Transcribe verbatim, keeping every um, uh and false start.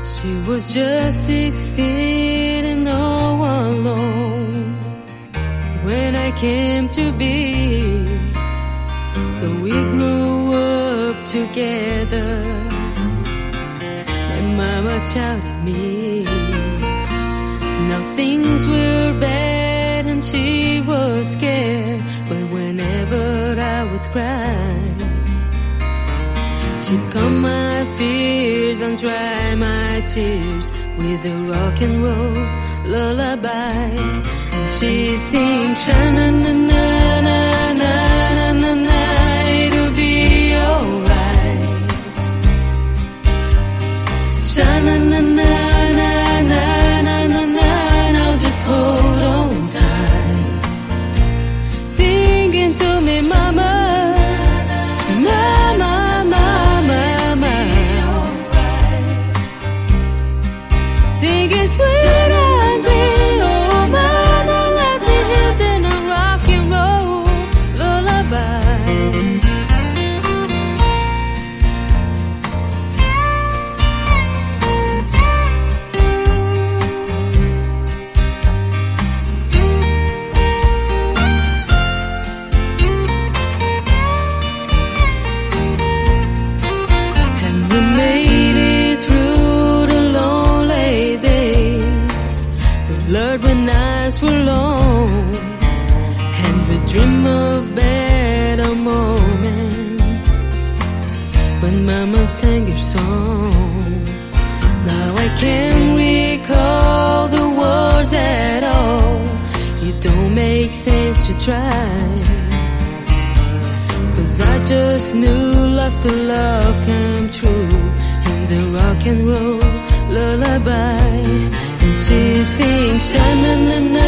She was just sixteen and all alone when I came to be. So we grew up together. My mama shouted me. Now things were bad and she was scared. But whenever I would cry, she'd calm my fears and dry my tears with a rock and roll lullaby. And she sings sha-na-na-na-na-na-na-na-na, it'll be alright. Sha-na-na-na-na-na-na-na, now just hold on tight. Singing to me, mama, mama. Singing sweet and green, oh mama, let me hear then a rock and roll lullaby. And we made it through the lonely days. We learned when nights were long, and we dream of better moments when mama sang her song. Now I can't recall the words at all. It don't make sense to try, 'cause I just knew love's the love come true in the rock and roll lullaby. And she sings sha-na-na-na.